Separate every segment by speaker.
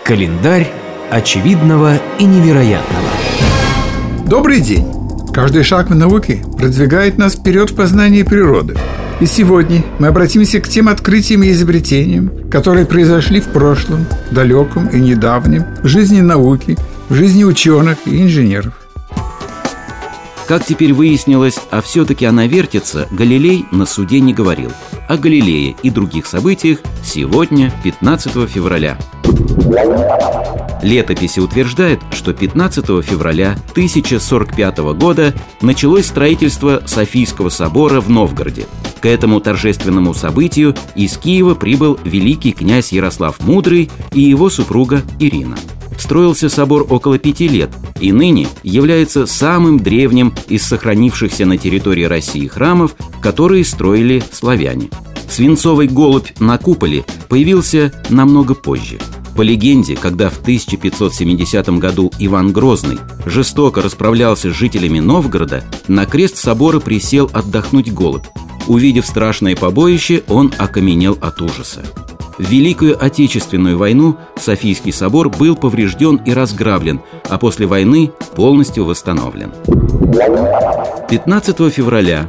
Speaker 1: Календарь очевидного и невероятного.
Speaker 2: Добрый день! Каждый шаг в науке продвигает нас вперед в познании природы. И сегодня мы обратимся к тем открытиям и изобретениям, которые произошли в прошлом, далеком и недавнем, в жизни науки, в жизни ученых и инженеров.
Speaker 3: Как теперь выяснилось, а все-таки она вертится, Галилей на суде не говорил. О Галилее и других событиях сегодня, 15 февраля. Летописи утверждают, что 15 февраля 1045 года началось строительство Софийского собора в Новгороде. К этому торжественному событию из Киева прибыл великий князь Ярослав Мудрый и его супруга Ирина. Строился собор около 5 лет и ныне является самым древним из сохранившихся на территории России храмов, которые строили славяне. Свинцовый голубь на куполе появился намного позже. По легенде, когда в 1570 году Иван Грозный жестоко расправлялся с жителями Новгорода, на крест собора присел отдохнуть голубь. Увидев страшное побоище, он окаменел от ужаса. В Великую Отечественную войну Софийский собор был поврежден и разграблен, а после войны полностью восстановлен. 15 февраля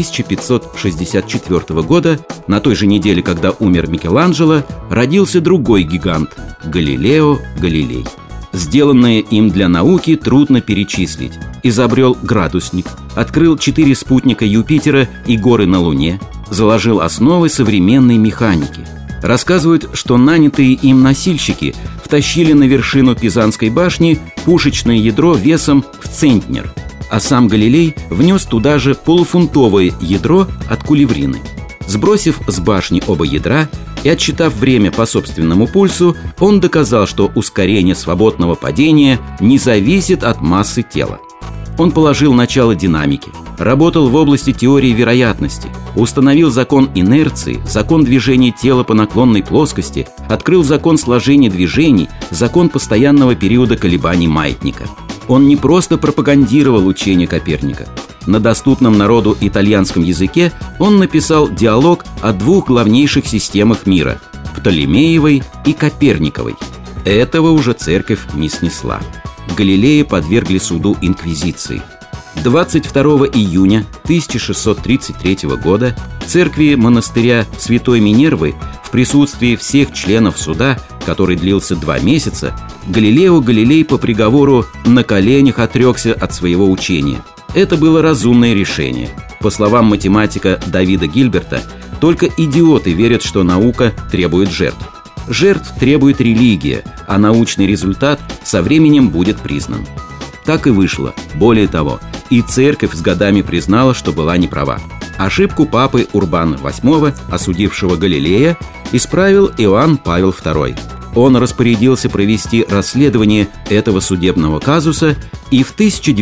Speaker 3: 1564 года, на той же неделе, когда умер Микеланджело, родился другой гигант – Галилео Галилей. Сделанное им для науки трудно перечислить. Изобрел градусник, открыл 4 спутника Юпитера и горы на Луне, заложил основы современной механики. Рассказывают, что нанятые им носильщики втащили на вершину Пизанской башни пушечное ядро весом в центнер, а сам Галилей внес туда же полуфунтовое ядро от кулеврины. Сбросив с башни оба ядра и отсчитав время по собственному пульсу, он доказал, что ускорение свободного падения не зависит от массы тела. Он положил начало динамике, работал в области теории вероятности, установил закон инерции, закон движения тела по наклонной плоскости, открыл закон сложения движений, закон постоянного периода колебаний маятника. Он не просто пропагандировал учение Коперника. На доступном народу итальянском языке он написал диалог о 2 главнейших системах мира – Птолемеевой и Коперниковой. Этого уже церковь не снесла. Галилея подвергли суду инквизиции. 22 июня 1633 года в церкви монастыря Святой Минервы в присутствии всех членов суда, который длился 2 месяца, Галилео Галилей по приговору на коленях отрекся от своего учения. Это было разумное решение. По словам математика Давида Гильберта, только идиоты верят, что наука требует жертв. Жертв требует религия, а научный результат со временем будет признан. Так и вышло. Более того, и церковь с годами признала, что была неправа. Ошибку папы Урбана VIII, осудившего Галилея, исправил Иоанн Павел II. Он распорядился провести расследование этого судебного казуса, и в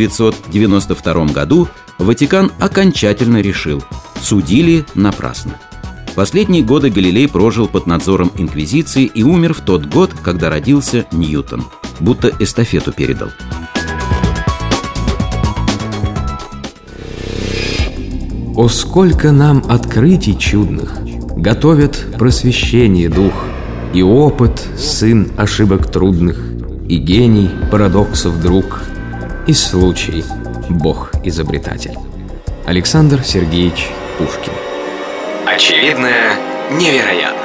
Speaker 3: 1992 году Ватикан окончательно решил – судили напрасно. Последние годы Галилей прожил под надзором инквизиции и умер в тот год, когда родился Ньютон. Будто эстафету передал.
Speaker 1: О, сколько нам открытий чудных готовят просвещение дух, и опыт сын ошибок трудных, и гений парадоксов друг, и случай Бог-изобретатель. Александр Сергеевич Пушкин.
Speaker 4: Очевидное невероятно.